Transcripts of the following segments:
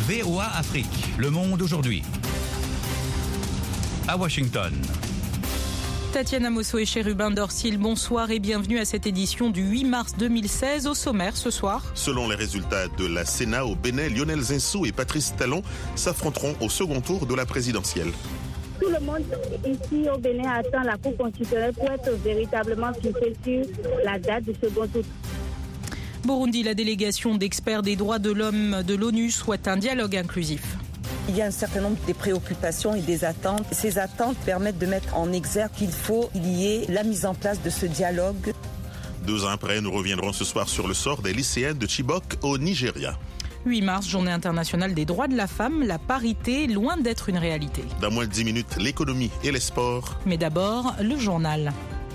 VOA Afrique, le monde aujourd'hui. À Washington. Tatiana Mosso et Chérubin Dorsil, bonsoir et bienvenue à cette édition du 8 mars 2016. Au sommaire ce soir. Selon les résultats de la Sénat au Bénin, Lionel Zinsou et Patrice Talon s'affronteront au second tour de la présidentielle. Tout le monde ici au Bénin attend la Cour constitutionnelle pour être véritablement fixé sur la date du second tour. Burundi, la délégation d'experts des droits de l'homme de l'ONU souhaite un dialogue inclusif. Il y a un certain nombre de préoccupations et des attentes. Ces attentes permettent de mettre en exergue qu'il faut qu'il y ait la mise en place de ce dialogue. 2 ans après, nous reviendrons ce soir sur le sort des lycéennes de Chibok au Nigeria. 8 mars, journée internationale des droits de la femme, la parité, loin d'être une réalité. Dans moins de 10 minutes, l'économie et les sports. Mais d'abord, le journal.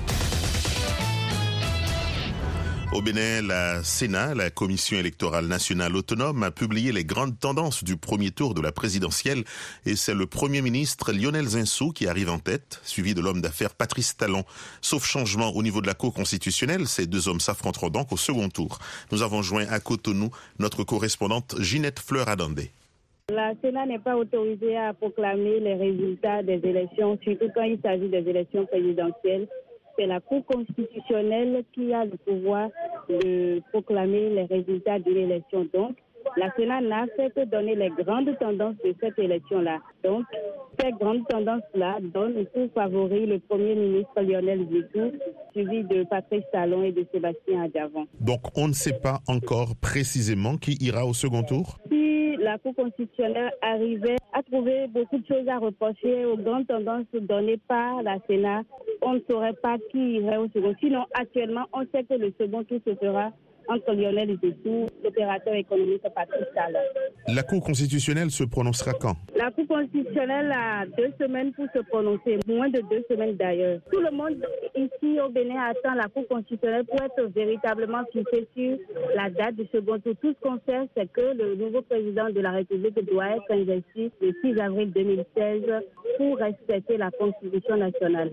Au Bénin, la Sénat, la Commission électorale nationale autonome, a publié les grandes tendances du premier tour de la présidentielle et c'est le Premier ministre Lionel Zinsou qui arrive en tête, suivi de l'homme d'affaires Patrice Talon. Sauf changement au niveau de la Cour constitutionnelle, ces 2 hommes s'affronteront donc au second tour. Nous avons joint à Cotonou notre correspondante Ginette Fleur-Adandé. La Sénat n'est pas autorisée à proclamer les résultats des élections, surtout quand il s'agit des élections présidentielles. C'est la Cour constitutionnelle qui a le pouvoir de proclamer les résultats de l'élection. Donc, la Sénat n'a fait que donner les grandes tendances de cette élection-là. Donc, ces grandes tendances-là donnent pour favori le Premier ministre Lionel Zinsou, suivi de Patrice Talon et de Sébastien Adjavon. Donc, on ne sait pas encore précisément qui ira au second tour ? Si la Cour constitutionnelle arrivait à trouver beaucoup de choses à reprocher aux grandes tendances données par la Sénat, on ne saurait pas qui irait au second. Sinon, actuellement, on sait que le second tour se fera entre Lionel Zinsou, l'opérateur économique Patrice Talon. La Cour constitutionnelle se prononcera quand ? La Cour constitutionnelle a 2 semaines pour se prononcer, moins de 2 semaines d'ailleurs. Tout le monde ici au Bénin attend la Cour constitutionnelle pour être véritablement fixé sur la date du second tour. Tout ce qu'on sait, c'est que le nouveau président de la République doit être investi le 6 avril 2016 pour respecter la Constitution nationale.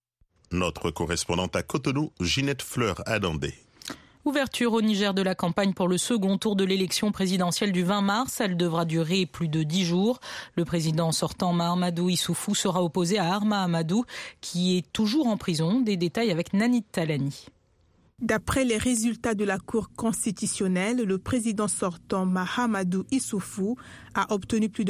Notre correspondante à Cotonou, Ginette Fleur-Adandé. Ouverture au Niger de la campagne pour le second tour de l'élection présidentielle du 20 mars. Elle devra durer plus de 10 jours. Le président sortant Mahamadou Issoufou sera opposé à Arma Amadou, qui est toujours en prison. Des détails avec Nanit Talani. D'après les résultats de la Cour constitutionnelle, le président sortant Mahamadou Issoufou a obtenu plus de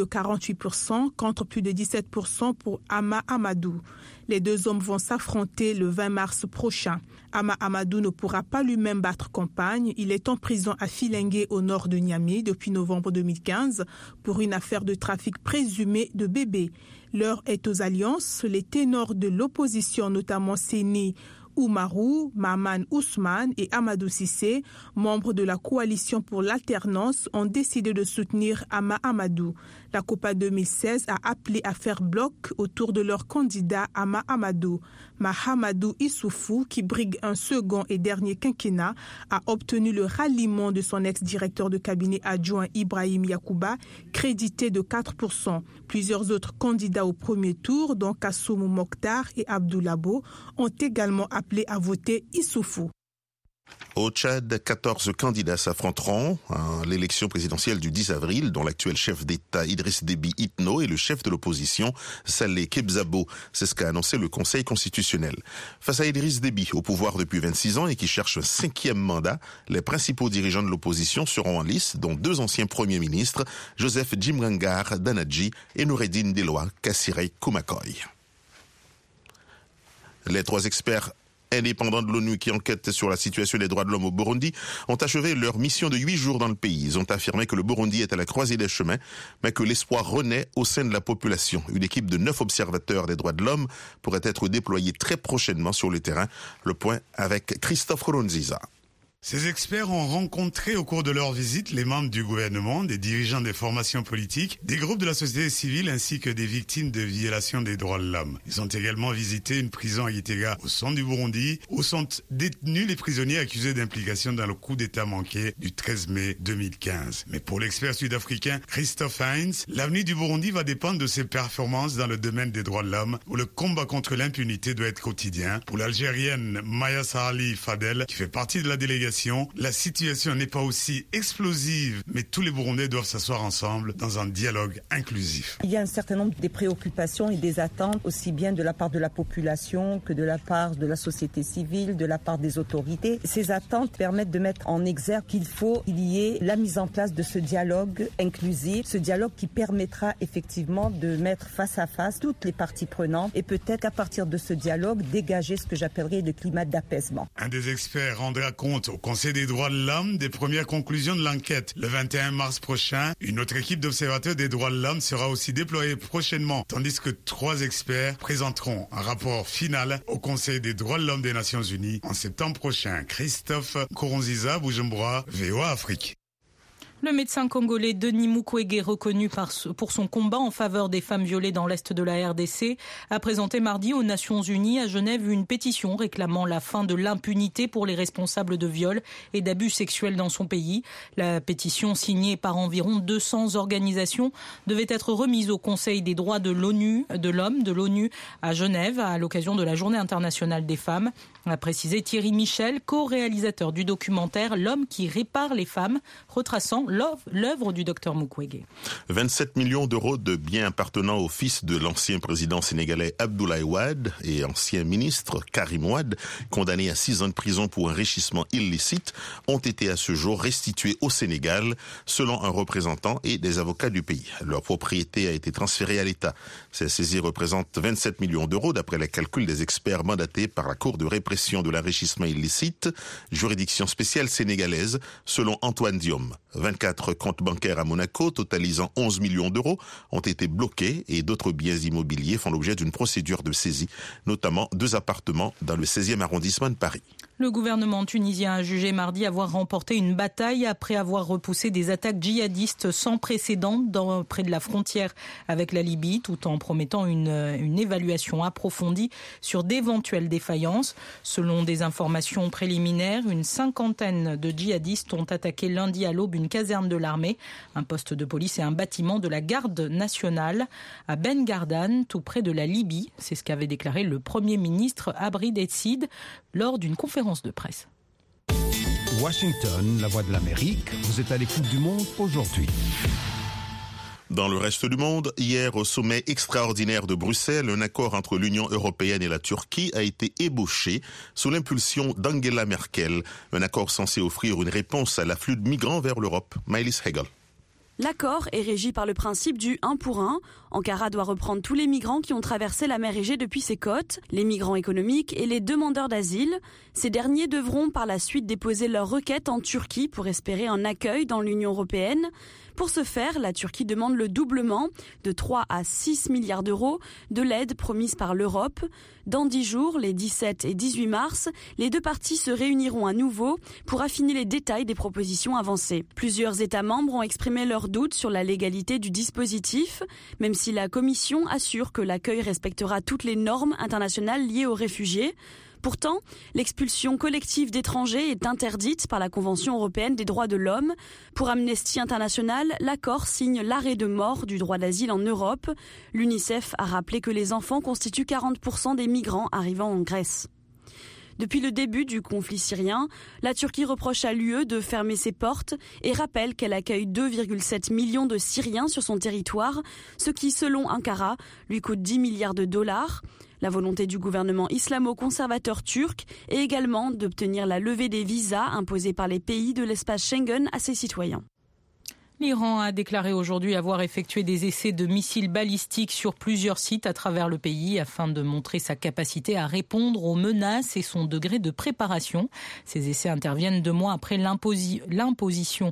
48% contre plus de 17% pour Arma Amadou. Les 2 hommes vont s'affronter le 20 mars prochain. Arma Amadou ne pourra pas lui-même battre campagne. Il est en prison à Filengue au nord de Niamey depuis novembre 2015 pour une affaire de trafic présumé de bébés. L'heure est aux alliances. Les ténors de l'opposition, notamment Séni Oumarou, Maman Ousmane et Amadou Sissé, membres de la coalition pour l'alternance, ont décidé de soutenir Arma Amadou. La COPA 2016 a appelé à faire bloc autour de leur candidat Arma Amadou. Mahamadou Issoufou, qui brigue un second et dernier quinquennat, a obtenu le ralliement de son ex-directeur de cabinet adjoint Ibrahim Yacouba, crédité de 4%. Plusieurs autres candidats au premier tour, dont Kassoumou Mokhtar et Abdoulabo, ont également appelé à voter Issoufou. Au Tchad, 14 candidats s'affronteront à l'élection présidentielle du 10 avril, dont l'actuel chef d'État Idriss Déby Itno et le chef de l'opposition Saleh Kebzabo. C'est ce qu'a annoncé le Conseil constitutionnel. Face à Idriss Déby, au pouvoir depuis 26 ans et qui cherche un 5e mandat, les principaux dirigeants de l'opposition seront en lice, dont 2 anciens premiers ministres, Joseph Djimrangar Danadji et Noureddine Deloa Kassiré Koumakoy. Les 3 experts indépendants de l'ONU qui enquêtent sur la situation des droits de l'homme au Burundi ont achevé leur mission de 8 jours dans le pays. Ils ont affirmé que le Burundi est à la croisée des chemins, mais que l'espoir renaît au sein de la population. Une équipe de 9 observateurs des droits de l'homme pourrait être déployée très prochainement sur le terrain. Le point avec Christophe Ronziza. Ces experts ont rencontré au cours de leur visite les membres du gouvernement, des dirigeants des formations politiques, des groupes de la société civile ainsi que des victimes de violations des droits de l'homme. Ils ont également visité une prison à Gitega au centre du Burundi où sont détenus les prisonniers accusés d'implication dans le coup d'État manqué du 13 mai 2015. Mais pour l'expert sud-africain Christophe Heinz, l'avenir du Burundi va dépendre de ses performances dans le domaine des droits de l'homme où le combat contre l'impunité doit être quotidien. Pour l'Algérienne Maya Sarali Fadel, qui fait partie de la délégation population, la situation n'est pas aussi explosive, mais tous les Burundais doivent s'asseoir ensemble dans un dialogue inclusif. Il y a un certain nombre de préoccupations et des attentes, aussi bien de la part de la population que de la part de la société civile, de la part des autorités. Ces attentes permettent de mettre en exergue qu'il faut qu'il y ait la mise en place de ce dialogue inclusif, ce dialogue qui permettra effectivement de mettre face à face toutes les parties prenantes et peut-être qu'à partir de ce dialogue, dégager ce que j'appellerais le climat d'apaisement. Un des experts rendra compte au Conseil des droits de l'homme des premières conclusions de l'enquête. Le 21 mars prochain, une autre équipe d'observateurs des droits de l'homme sera aussi déployée prochainement, tandis que 3 experts présenteront un rapport final au Conseil des droits de l'homme des Nations Unies en septembre prochain. Christophe Koronziza, Bujumbura, VOA Afrique. Le médecin congolais Denis Mukwege, reconnu pour son combat en faveur des femmes violées dans l'est de la RDC, a présenté mardi aux Nations Unies à Genève une pétition réclamant la fin de l'impunité pour les responsables de viols et d'abus sexuels dans son pays. La pétition, signée par environ 200 organisations, devait être remise au Conseil des droits de l'ONU à Genève à l'occasion de la Journée internationale des femmes, a précisé Thierry Michel, co-réalisateur du documentaire L'homme qui répare les femmes, retraçant l'œuvre du docteur Mukwege. 27 millions d'euros de biens appartenant au fils de l'ancien président sénégalais Abdoulaye Wade et ancien ministre Karim Wade, condamné à 6 ans de prison pour enrichissement illicite, ont été à ce jour restitués au Sénégal, selon un représentant et des avocats du pays. Leur propriété a été transférée à l'État. Cette saisie représente 27 millions d'euros d'après les calculs des experts mandatés par la Cour de répression de l'enrichissement illicite, juridiction spéciale sénégalaise, selon Antoine Diome. 24 comptes bancaires à Monaco, totalisant 11 millions d'euros, ont été bloqués et d'autres biens immobiliers font l'objet d'une procédure de saisie, notamment 2 appartements dans le 16e arrondissement de Paris. Le gouvernement tunisien a jugé mardi avoir remporté une bataille après avoir repoussé des attaques djihadistes sans précédent près de la frontière avec la Libye, tout en promettant une évaluation approfondie sur d'éventuelles défaillances. Selon des informations préliminaires, une 50aine de djihadistes ont attaqué lundi à l'aube une caserne de l'armée, un poste de police et un bâtiment de la garde nationale à Ben Gardan, tout près de la Libye. C'est ce qu'avait déclaré le Premier ministre Abrid Essid lors d'une conférence de presse. Washington, la voix de l'Amérique, vous êtes à l'écoute du monde aujourd'hui. Dans le reste du monde, hier au sommet extraordinaire de Bruxelles, un accord entre l'Union européenne et la Turquie a été ébauché sous l'impulsion d'Angela Merkel. Un accord censé offrir une réponse à l'afflux de migrants vers l'Europe. Maëlys Hegel. L'accord est régi par le principe du 1 pour 1. Ankara doit reprendre tous les migrants qui ont traversé la mer Égée depuis ses côtes, les migrants économiques et les demandeurs d'asile. Ces derniers devront par la suite déposer leur requête en Turquie pour espérer un accueil dans l'Union européenne. Pour ce faire, la Turquie demande le doublement de 3 à 6 milliards d'euros de l'aide promise par l'Europe. Dans 10 jours, les 17 et 18 mars, les 2 parties se réuniront à nouveau pour affiner les détails des propositions avancées. Plusieurs États membres ont exprimé leurs doutes sur la légalité du dispositif, même si la Commission assure que l'accueil respectera toutes les normes internationales liées aux réfugiés. Pourtant, l'expulsion collective d'étrangers est interdite par la Convention européenne des droits de l'homme. Pour Amnesty International, l'accord signe l'arrêt de mort du droit d'asile en Europe. L'UNICEF a rappelé que les enfants constituent 40% des migrants arrivant en Grèce. Depuis le début du conflit syrien, la Turquie reproche à l'UE de fermer ses portes et rappelle qu'elle accueille 2,7 millions de Syriens sur son territoire, ce qui, selon Ankara, lui coûte 10 milliards de dollars. La volonté du gouvernement islamo-conservateur turc est également d'obtenir la levée des visas imposés par les pays de l'espace Schengen à ses citoyens. L'Iran a déclaré aujourd'hui avoir effectué des essais de missiles balistiques sur plusieurs sites à travers le pays afin de montrer sa capacité à répondre aux menaces et son degré de préparation. Ces essais interviennent 2 mois après l'imposition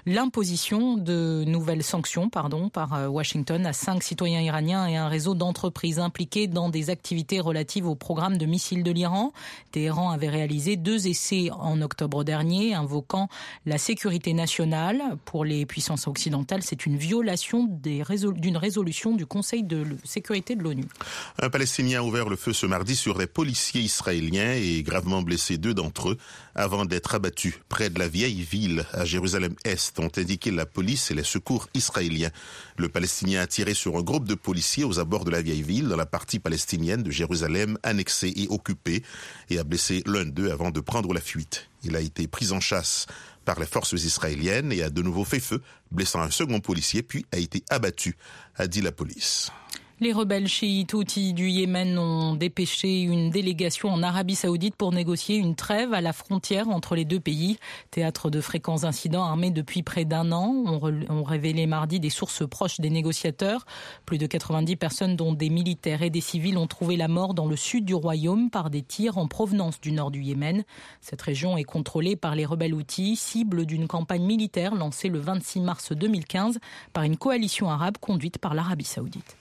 de nouvelles sanctions par Washington à 5 citoyens iraniens et un réseau d'entreprises impliquées dans des activités relatives au programme de missiles de l'Iran. Téhéran avait réalisé 2 essais en octobre dernier, invoquant la sécurité nationale pour les puissances occidentale. C'est une violation d'une résolution du Conseil de sécurité de l'ONU. Un Palestinien a ouvert le feu ce mardi sur des policiers israéliens et gravement blessé 2 d'entre eux avant d'être abattus près de la vieille ville à Jérusalem-Est, ont indiqué la police et les secours israéliens. Le Palestinien a tiré sur un groupe de policiers aux abords de la vieille ville dans la partie palestinienne de Jérusalem annexée et occupée et a blessé l'un d'eux avant de prendre la fuite. Il a été pris en chasse par les forces israéliennes et a de nouveau fait feu, blessant un second policier, puis a été abattu, a dit la police. Les rebelles chiites houthis du Yémen ont dépêché une délégation en Arabie Saoudite pour négocier une trêve à la frontière entre les deux pays. Théâtre de fréquents incidents armés depuis près d'un an, ont révélé mardi des sources proches des négociateurs. Plus de 90 personnes, dont des militaires et des civils, ont trouvé la mort dans le sud du royaume par des tirs en provenance du nord du Yémen. Cette région est contrôlée par les rebelles houthis, cible d'une campagne militaire lancée le 26 mars 2015 par une coalition arabe conduite par l'Arabie Saoudite.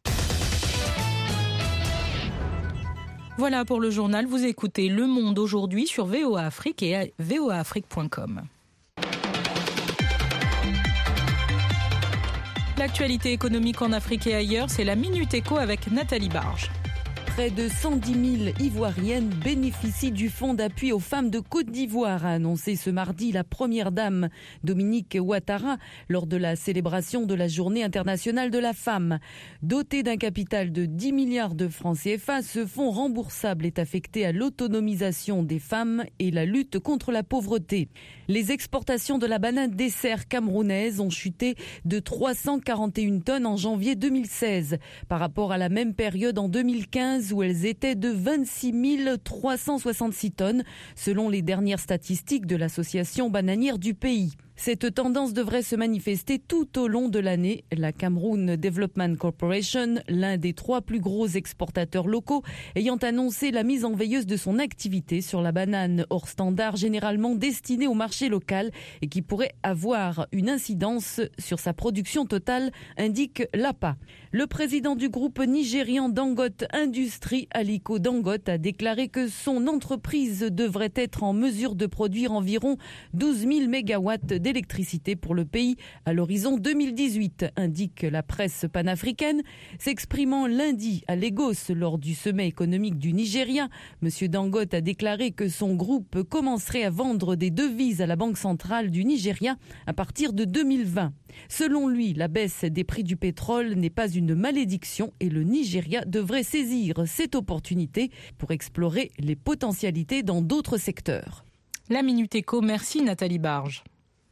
Voilà pour le journal. Vous écoutez Le Monde aujourd'hui sur VOA Afrique et à voaafrique.com. L'actualité économique en Afrique et ailleurs, c'est la Minute Éco avec Nathalie Barge. Près de 110 000 Ivoiriennes bénéficient du fonds d'appui aux femmes de Côte d'Ivoire, a annoncé ce mardi la première dame Dominique Ouattara lors de la célébration de la Journée internationale de la femme. Doté d'un capital de 10 milliards de francs CFA, ce fonds remboursable est affecté à l'autonomisation des femmes et la lutte contre la pauvreté. Les exportations de la banane dessert camerounaise ont chuté de 341 tonnes en janvier 2016 par rapport à la même période en 2015 où elles étaient de 26 366 tonnes selon les dernières statistiques de l'association bananière du pays. Cette tendance devrait se manifester tout au long de l'année. La Cameroon Development Corporation, l'un des 3 plus gros exportateurs locaux, ayant annoncé la mise en veilleuse de son activité sur la banane hors standard généralement destinée au marché local et qui pourrait avoir une incidence sur sa production totale, indique l'APA. Le président du groupe nigérian Dangote Industries, Aliko Dangote, a déclaré que son entreprise devrait être en mesure de produire environ 12 000 mégawatts d'électricité pour le pays à l'horizon 2018, indique la presse panafricaine. S'exprimant lundi à Lagos lors du sommet économique du Nigeria, M. Dangote a déclaré que son groupe commencerait à vendre des devises à la Banque centrale du Nigeria à partir de 2020. Selon lui, la baisse des prix du pétrole n'est pas une malédiction et le Nigeria devrait saisir cette opportunité pour explorer les potentialités dans d'autres secteurs. La Minute Éco, merci Nathalie Barge.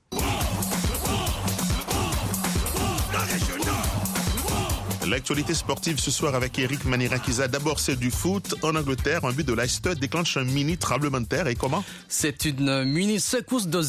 L'actualité sportive ce soir avec Eric Manirakiza. D'abord, c'est du foot. En Angleterre, un but de Leicester déclenche un mini tremblement de terre. Et comment ? C'est une mini secousse de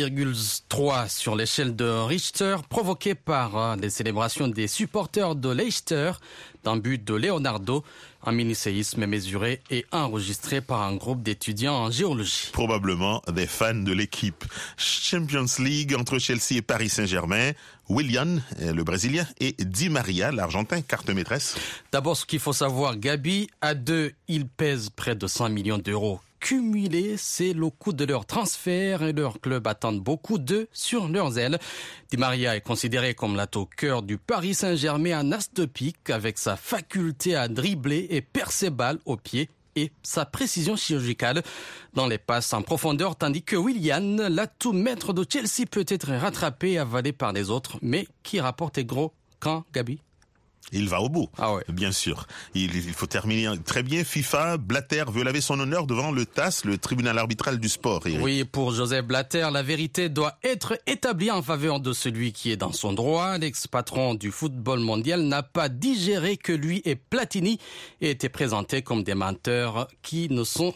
0,3 sur l'échelle de Richter provoquée par les célébrations des supporters de Leicester d'un but de Leonardo. Un mini-séisme mesuré et enregistré par un groupe d'étudiants en géologie. Probablement des fans de l'équipe. Champions League entre Chelsea et Paris Saint-Germain. Willian, le Brésilien, et Di Maria, l'Argentin, carte maîtresse. D'abord, ce qu'il faut savoir, Gabi, à deux, ils pèsent près de 100 millions d'euros. Cumulé, c'est le coût de leur transfert et leur club attendent beaucoup d'eux sur leurs ailes. Di Maria est considéré comme l'atout cœur du Paris Saint-Germain, un as de pique avec sa faculté à dribbler et percer balle au pied et sa précision chirurgicale dans les passes en profondeur, tandis que Willian, l'atout maître de Chelsea, peut être rattrapé et avalé par les autres, mais qui rapporte gros quand, Gabi ? Il va au bout, ah ouais. Bien sûr. Il faut terminer très bien. FIFA, Blatter veut laver son honneur devant le TAS, le tribunal arbitral du sport. Eric. Oui, pour Joseph Blatter, la vérité doit être établie en faveur de celui qui est dans son droit. L'ex-patron du football mondial n'a pas digéré que lui et Platini aient été présentés comme des menteurs qui ne sont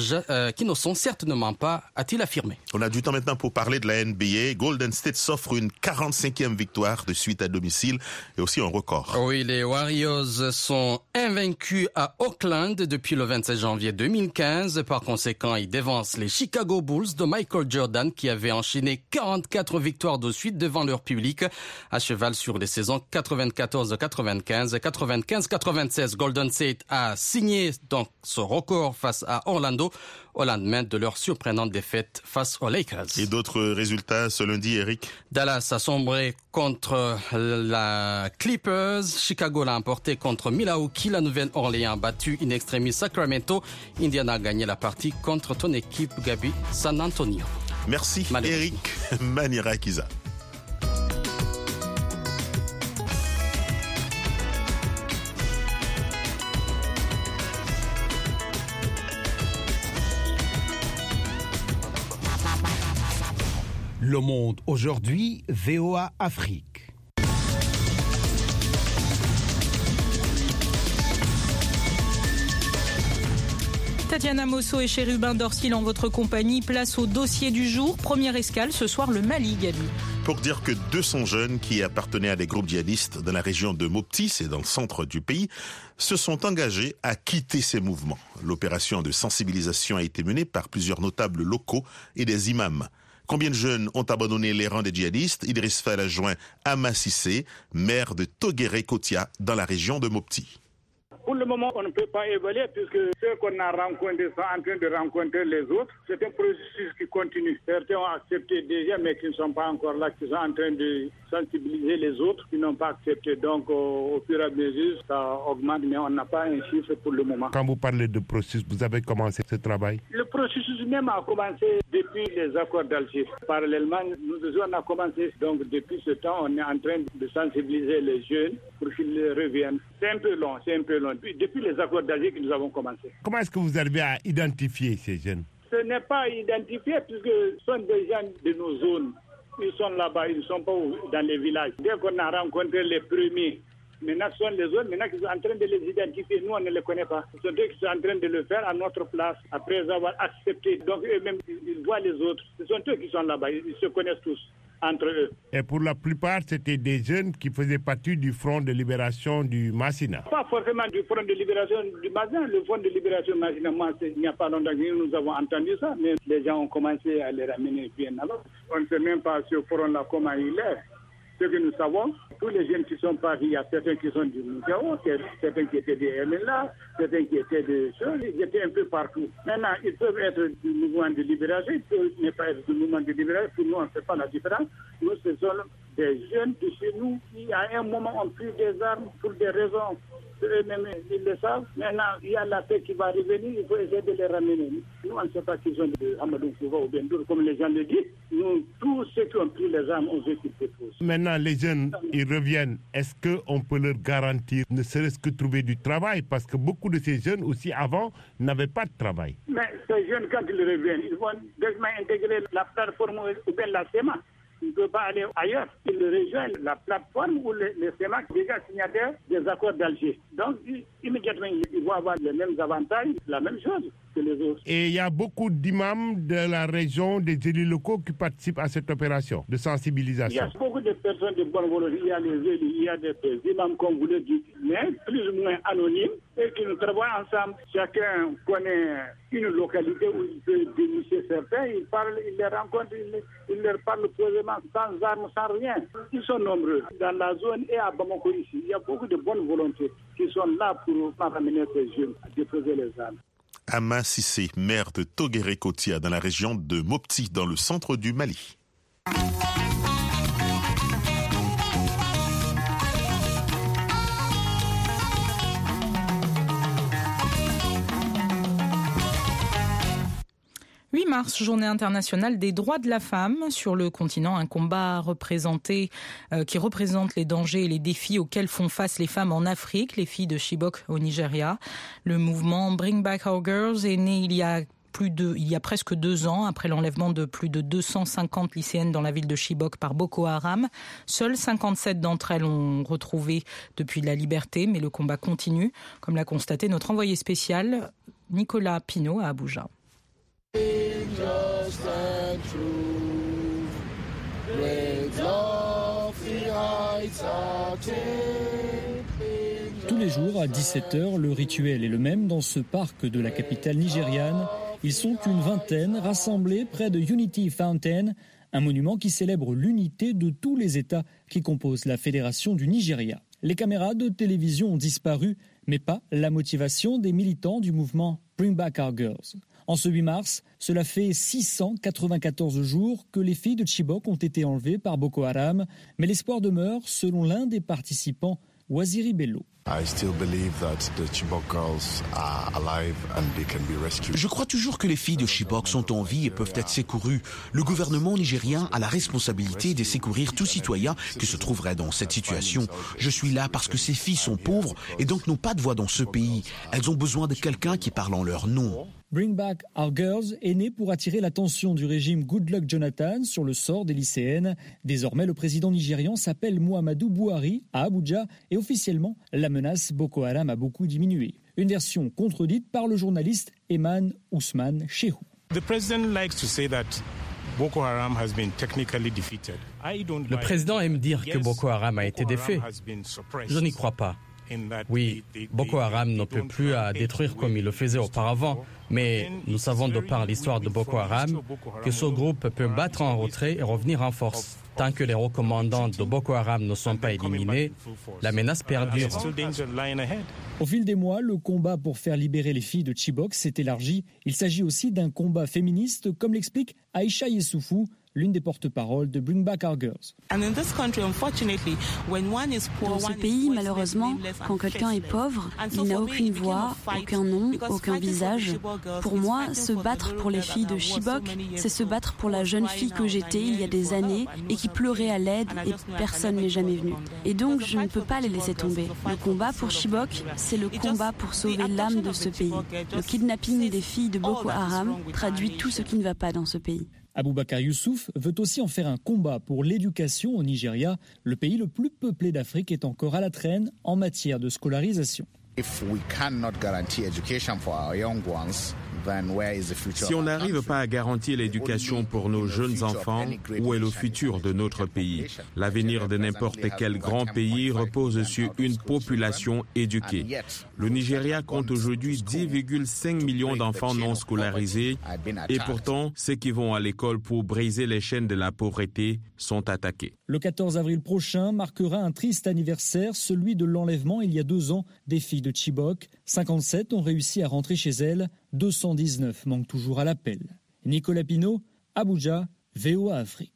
certainement pas, a-t-il affirmé. On a du temps maintenant pour parler de la NBA. Golden State s'offre une 45e victoire de suite à domicile et aussi un record. Oui, les Warriors sont invaincus à Oakland depuis le 27 janvier 2015. Par conséquent, ils dévancent les Chicago Bulls de Michael Jordan qui avaient enchaîné 44 victoires de suite devant leur public à cheval sur les saisons 94-95 et 95-96. Golden State a signé donc ce record face à Orlando au lendemain de leur surprenante défaite face aux Lakers. Et d'autres résultats ce lundi, Eric? Dallas a sombré contre la Clippers. Chicago l'a emporté contre Milwaukee. La Nouvelle-Orléans a battu in extremis Sacramento. Indiana a gagné la partie contre ton équipe, Gabi, San Antonio. Merci, Eric Manirakiza. Le Monde aujourd'hui, VOA Afrique. Tatiana Mosso et Chérubin Dorsil en votre compagnie. Place au dossier du jour. Première escale ce soir, le Mali, Gabi. Pour dire que 200 jeunes qui appartenaient à des groupes djihadistes dans la région de Mopti, c'est dans le centre du pays, se sont engagés à quitter ces mouvements. L'opération de sensibilisation a été menée par plusieurs notables locaux et des imams. Combien de jeunes ont abandonné les rangs des djihadistes? Idriss Fall a joint Ama Cissé, maire de Toguéré-Kotia, dans la région de Mopti. Pour le moment, on ne peut pas évaluer puisque ceux qu'on a rencontrés sont en train de rencontrer les autres. C'est un processus qui continue. Certains ont accepté déjà, mais qui ne sont pas encore là, qui sont en train de sensibiliser les autres qui n'ont pas accepté. Donc, au fur et à mesure, ça augmente, mais on n'a pas un chiffre pour le moment. Quand vous parlez de processus, vous avez commencé ce travail? Le processus même a commencé depuis les accords d'Alger. Parallèlement, nous on a commencé. Donc, depuis ce temps, on est en train de sensibiliser les jeunes pour qu'ils reviennent. C'est un peu long. Depuis les accords d'Alger que nous avons commencé. Comment est-ce que vous arrivez à identifier ces jeunes? Ce n'est pas identifié puisque ce sont des gens de nos zones. Ils sont là-bas, ils ne sont pas dans les villages. Dès qu'on a rencontré les premiers, maintenant ce sont les autres, maintenant qu'ils sont en train de les identifier. Nous, on ne les connaît pas. Ce sont eux qui sont en train de le faire à notre place, après avoir accepté. Donc eux-mêmes, ils voient les autres. Ce sont eux qui sont là-bas, ils se connaissent tous entre eux. Et pour la plupart, c'était des jeunes qui faisaient partie du Front de libération du Massina. Pas forcément du Front de libération du Massina. Le Front de libération du Massina, il n'y a pas longtemps que nous avons entendu ça, mais les gens ont commencé à les ramener bien avant. On ne sait même pas ce front-là comment il est. Ce que nous savons, tous les jeunes qui sont partis, il y a certains qui sont du Moudjao, certains qui étaient des MLA, certains qui étaient de choses, ils étaient un peu partout. Maintenant, ils peuvent être du mouvement de libération, ils peuvent ne pas être du mouvement de libération. Pour nous, on ne fait pas la différence. Nous, ce sont des jeunes de chez nous qui, à un moment, ont pris des armes pour des raisons. Eux-mêmes, ils le savent. Maintenant, il y a la paix qui va revenir, il faut essayer de les ramener. Nous, on ne sait pas qu'ils sont de Amadou Kouva ou Bendour, comme les gens le disent. Nous, tous ceux qui ont pris les armes, on veut qu'ils se posent. Maintenant, les jeunes, ils reviennent. Est-ce qu'on peut leur garantir, ne serait-ce que trouver du travail? Parce que beaucoup de ces jeunes, aussi avant, n'avaient pas de travail. Mais ces jeunes, quand ils reviennent, ils vont directement intégrer la plateforme ou bien la SEMA. Ils ne peuvent pas aller ailleurs. Ils rejoignent la plateforme ou les SEMA déjà signataires des accords d'Alger. Donc, immédiatement, ils vont avoir les mêmes avantages, la même chose que les autres. Et il y a beaucoup d'imams de la région, des élus locaux qui participent à cette opération de sensibilisation. Il y a beaucoup de personnes de bonne volonté. Il y a les élus, il y a des imams, comme vous le dites, mais plus ou moins anonymes et qui nous travaillent ensemble. Chacun connaît une localité où il peut dénicher certains. Il les rencontre, il leur parle posément, sans armes, sans rien. Ils sont nombreux dans la zone et à Bamako ici. Il y a beaucoup de bonnes volontés qui sont là pour ramener ces jeunes à déposer les armes. Ama Cissé, maire de Toguéré-Kotia, dans la région de Mopti, dans le centre du Mali. 8 mars, journée internationale des droits de la femme. Sur le continent, un combat qui représente les dangers et les défis auxquels font face les femmes en Afrique, les filles de Chibok au Nigeria. Le mouvement Bring Back Our Girls est né il y a presque 2 ans, après l'enlèvement de plus de 250 lycéennes dans la ville de Chibok par Boko Haram. Seules 57 d'entre elles ont retrouvé depuis la liberté, mais le combat continue, comme l'a constaté notre envoyé spécial Nicolas Pinault à Abuja. Tous les jours à 17h, le rituel est le même dans ce parc de la capitale nigériane. Ils sont une vingtaine rassemblés près de Unity Fountain, un monument qui célèbre l'unité de tous les États qui composent la Fédération du Nigeria. Les caméras de télévision ont disparu, mais pas la motivation des militants du mouvement Bring Back Our Girls. En ce 8 mars, cela fait 694 jours que les filles de Chibok ont été enlevées par Boko Haram, mais l'espoir demeure, selon l'un des participants, Waziri Bello. Je crois toujours que les filles de Chibok sont en vie et peuvent être secourues. Le gouvernement nigérien a la responsabilité de secourir tout citoyen qui se trouverait dans cette situation. Je suis là parce que ces filles sont pauvres et donc n'ont pas de voix dans ce pays. Elles ont besoin de quelqu'un qui parle en leur nom. Bring Back Our Girls est né pour attirer l'attention du régime Goodluck Jonathan sur le sort des lycéennes. Désormais, le président nigérian s'appelle Muhammadu Buhari à Abuja et officiellement, la menace Boko Haram a beaucoup diminué. Une version contredite par le journaliste Eman Ousmane Shehu. The president likes to say that Boko Haram has been technically defeated. Le président aime dire que Boko Haram a été défait. Je n'y crois pas. Oui, Boko Haram ne peut plus détruire comme il le faisait auparavant, mais nous savons de par l'histoire de Boko Haram que ce groupe peut battre en retrait et revenir en force. Tant que les recommandants de Boko Haram ne sont pas éliminés, la menace perdure. Au fil des mois, le combat pour faire libérer les filles de Chibok s'est élargi. Il s'agit aussi d'un combat féministe, comme l'explique Aïcha Yessoufou, l'une des porte-paroles de Bring Back Our Girls. Dans ce pays, malheureusement, quand quelqu'un est pauvre, il n'a aucune voix, aucun nom, aucun visage. Pour moi, se battre pour les filles de Chibok, c'est se battre pour la jeune fille que j'étais il y a des années et qui pleurait à l'aide et personne n'est jamais venu. Et donc, je ne peux pas les laisser tomber. Le combat pour Chibok, c'est le combat pour sauver l'âme de ce pays. Le kidnapping des filles de Boko Haram traduit tout ce qui ne va pas dans ce pays. Aboubakar Youssouf veut aussi en faire un combat pour l'éducation au Nigeria. Le pays le plus peuplé d'Afrique est encore à la traîne en matière de scolarisation. Si on n'arrive pas à garantir l'éducation pour nos jeunes enfants, où est le futur de notre pays? L'avenir de n'importe quel grand pays repose sur une population éduquée. Le Nigeria compte aujourd'hui 10,5 millions d'enfants non scolarisés et pourtant, ceux qui vont à l'école pour briser les chaînes de la pauvreté sont attaqués. Le 14 avril prochain marquera un triste anniversaire, celui de l'enlèvement il y a 2 ans des filles de Chibok. 57 ont réussi à rentrer chez elles, 219 manquent toujours à l'appel. Nicolas Pinault, Abuja, VOA Afrique.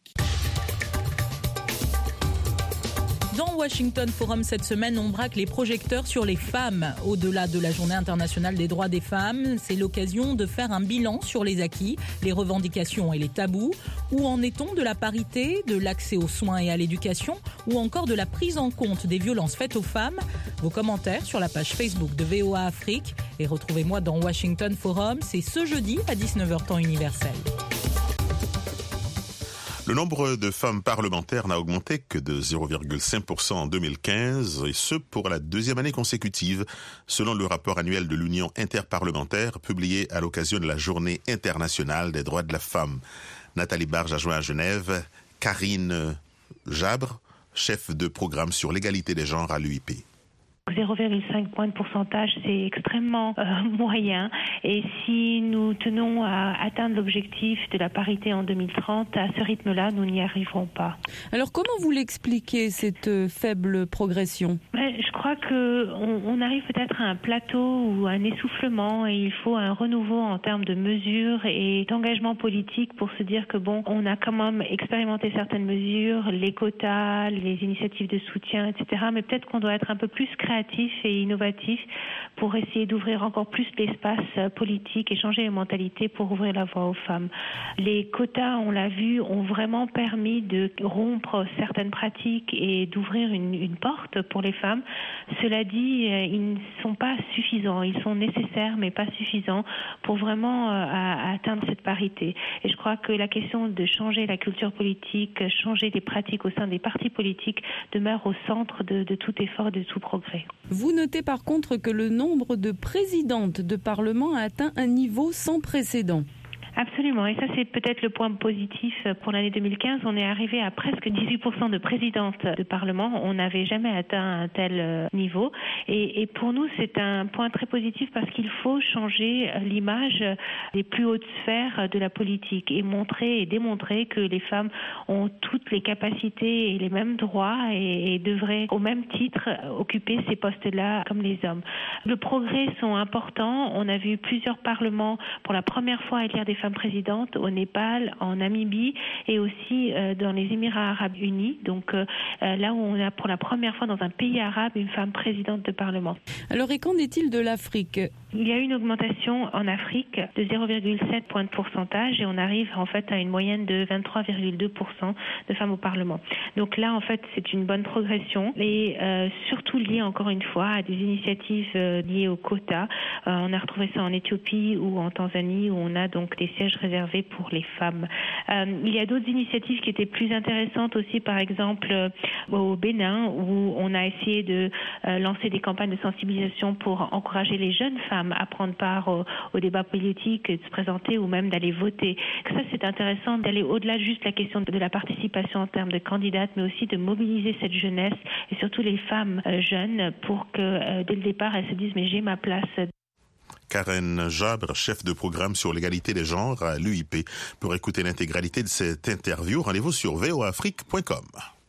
Dans Washington Forum cette semaine, on braque les projecteurs sur les femmes. Au-delà de la Journée internationale des droits des femmes, c'est l'occasion de faire un bilan sur les acquis, les revendications et les tabous. Où en est-on de la parité, de l'accès aux soins et à l'éducation, ou encore de la prise en compte des violences faites aux femmes? Vos commentaires sur la page Facebook de VOA Afrique. Et retrouvez-moi dans Washington Forum, c'est ce jeudi à 19h temps universel. Le nombre de femmes parlementaires n'a augmenté que de 0,5% en 2015, et ce pour la 2e année consécutive, selon le rapport annuel de l'Union interparlementaire publié à l'occasion de la Journée internationale des droits de la femme. Nathalie Barge a joint à Genève Karine Jabre, chef de programme sur l'égalité des genres à l'UIP. 0,5 points de pourcentage, c'est extrêmement moyen. Et si nous tenons à atteindre l'objectif de la parité en 2030, à ce rythme-là, nous n'y arriverons pas. Alors comment vous l'expliquez, cette faible progression ? Je crois qu'on arrive peut-être à un plateau ou un essoufflement et il faut un renouveau en termes de mesures et d'engagement politique pour se dire que on a quand même expérimenté certaines mesures, les quotas, les initiatives de soutien, etc. Mais peut-être qu'on doit être un peu plus créatif et innovatif pour essayer d'ouvrir encore plus l'espace politique et changer les mentalités pour ouvrir la voie aux femmes. Les quotas, on l'a vu, ont vraiment permis de rompre certaines pratiques et d'ouvrir une porte pour les femmes. Cela dit, ils ne sont pas suffisants. Ils sont nécessaires mais pas suffisants pour vraiment atteindre cette parité. Et je crois que la question de changer la culture politique, changer les pratiques au sein des partis politiques demeure au centre de tout effort, de tout progrès. Vous notez par contre que le nombre de présidentes de Parlement a atteint un niveau sans précédent. Absolument, et ça c'est peut-être le point positif pour l'année 2015. On est arrivé à presque 18% de présidentes de Parlement. On n'avait jamais atteint un tel niveau. Et pour nous, c'est un point très positif parce qu'il faut changer l'image des plus hautes sphères de la politique et montrer et démontrer que les femmes ont toutes les capacités et les mêmes droits et devraient au même titre occuper ces postes-là comme les hommes. Le progrès sont importants. On a vu plusieurs parlements pour la première fois élire des femmes présidente au Népal, en Namibie et aussi dans les Émirats arabes unis. Donc là où on a pour la première fois dans un pays arabe une femme présidente de Parlement. Alors et qu'en est-il de l'Afrique ? Il y a une augmentation en Afrique de 0,7 points de pourcentage et on arrive en fait à une moyenne de 23,2% de femmes au Parlement. Donc là, en fait, c'est une bonne progression et surtout liée encore une fois à des initiatives liées aux quotas. On a retrouvé ça en Éthiopie ou en Tanzanie où on a donc des sièges réservés pour les femmes. Il y a d'autres initiatives qui étaient plus intéressantes aussi, par exemple au Bénin où on a essayé de lancer des campagnes de sensibilisation pour encourager les jeunes femmes à prendre part au débat politique, de se présenter ou même d'aller voter. Ça, c'est intéressant d'aller au-delà juste de la question de la participation en termes de candidates, mais aussi de mobiliser cette jeunesse et surtout les femmes jeunes pour que dès le départ, elles se disent « mais j'ai ma place ». Karen Jabre, chef de programme sur l'égalité des genres à l'UIP. Pour écouter l'intégralité de cette interview, rendez-vous sur voafrique.com.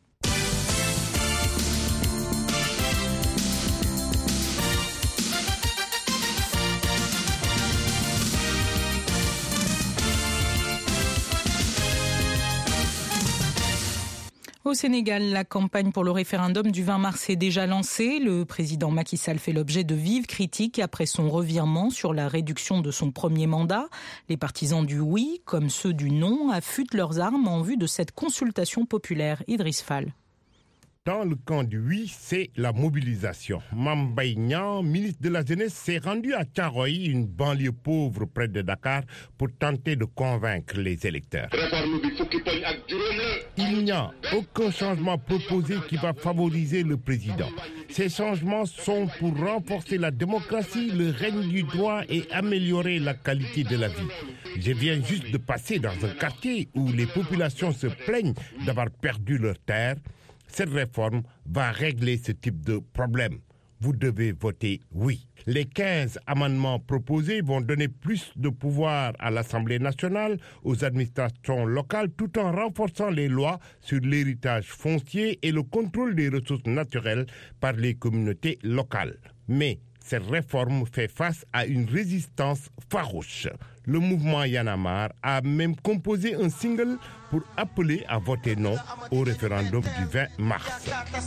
Au Sénégal, la campagne pour le référendum du 20 mars est déjà lancée. Le président Macky Sall fait l'objet de vives critiques après son revirement sur la réduction de son premier mandat. Les partisans du oui, comme ceux du non, affûtent leurs armes en vue de cette consultation populaire. Idriss Fall. Dans le camp du oui, c'est la mobilisation. Mame Mbaye Niang, ministre de la Jeunesse, s'est rendu à Thiaroye, une banlieue pauvre près de Dakar, pour tenter de convaincre les électeurs. Il n'y a aucun changement proposé qui va favoriser le président. Ces changements sont pour renforcer la démocratie, le règne du droit et améliorer la qualité de la vie. Je viens juste de passer dans un quartier où les populations se plaignent d'avoir perdu leurs terres. Cette réforme va régler ce type de problème. Vous devez voter oui. Les 15 amendements proposés vont donner plus de pouvoir à l'Assemblée nationale, aux administrations locales, tout en renforçant les lois sur l'héritage foncier et le contrôle des ressources naturelles par les communautés locales. Mais cette réforme fait face à une résistance farouche. Le mouvement Y en a marre a même composé un single pour appeler à voter non au référendum du 20 mars.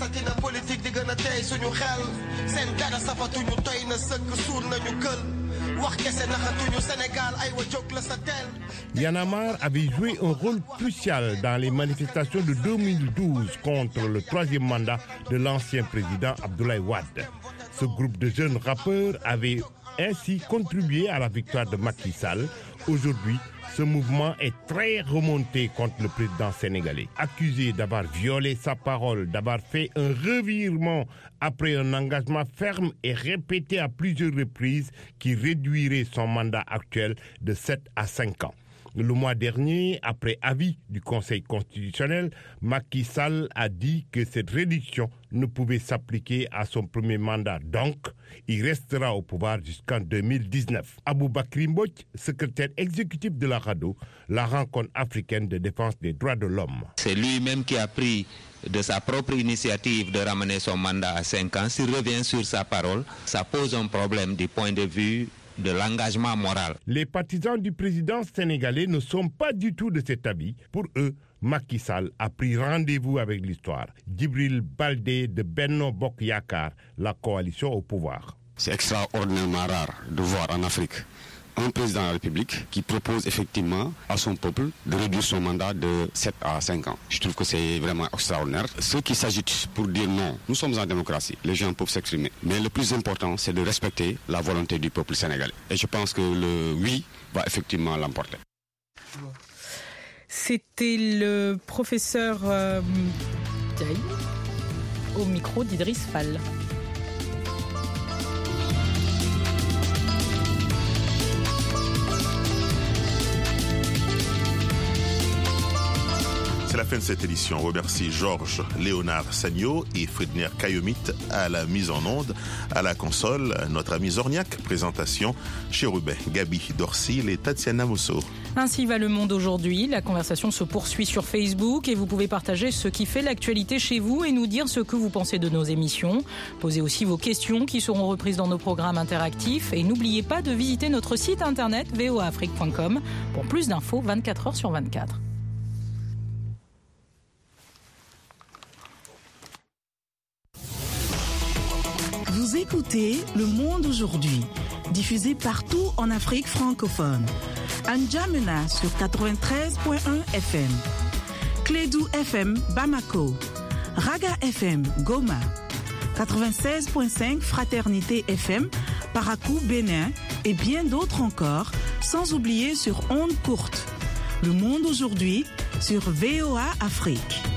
Y en a marre avait joué un rôle crucial dans les manifestations de 2012 contre le troisième mandat de l'ancien président Abdoulaye Wade. Ce groupe de jeunes rappeurs avait ainsi contribué à la victoire de Macky Sall. Aujourd'hui, ce mouvement est très remonté contre le président sénégalais. Accusé d'avoir violé sa parole, d'avoir fait un revirement après un engagement ferme et répété à plusieurs reprises qui réduirait son mandat actuel de 7 à 5 ans. Le mois dernier, après avis du Conseil constitutionnel, Macky Sall a dit que cette réduction ne pouvait s'appliquer à son premier mandat. Donc, il restera au pouvoir jusqu'en 2019. Aboubakry Mbodj, secrétaire exécutif de la RADDHO, la rencontre africaine de défense des droits de l'homme. C'est lui-même qui a pris de sa propre initiative de ramener son mandat à 5 ans. S'il revient sur sa parole, ça pose un problème du point de vue de l'engagement moral. Les partisans du président sénégalais ne sont pas du tout de cet avis. Pour eux, Macky Sall a pris rendez-vous avec l'histoire. Djibril Baldé de Benno Bokk Yakaar, la coalition au pouvoir. C'est extraordinairement rare de voir en Afrique un président de la République qui propose effectivement à son peuple de réduire son mandat de 7 à 5 ans. Je trouve que c'est vraiment extraordinaire. Ceux qui s'agitent pour dire non, nous sommes en démocratie, les gens peuvent s'exprimer. Mais le plus important, c'est de respecter la volonté du peuple sénégalais. Et je pense que le oui va effectivement l'emporter. C'était le professeur Diaye au micro d'Idriss Fall. C'est la fin de cette édition. On remercie Georges Léonard Sagno et Frédéric Kayomit à la mise en onde, à la console, notre ami Zorniak, présentation Chérubin, Gabi Dorsil et Tatiana Mosso. Ainsi va le monde aujourd'hui. La conversation se poursuit sur Facebook et vous pouvez partager ce qui fait l'actualité chez vous et nous dire ce que vous pensez de nos émissions. Posez aussi vos questions qui seront reprises dans nos programmes interactifs et n'oubliez pas de visiter notre site internet voafrique.com pour plus d'infos 24 heures sur 24. Vous écoutez Le Monde aujourd'hui, diffusé partout en Afrique francophone. N'Djamena sur 93.1 FM. Clédou FM Bamako. Raga FM Goma. 96.5 Fraternité FM Parakou Bénin et bien d'autres encore, sans oublier sur ondes courtes. Le Monde aujourd'hui sur VOA Afrique.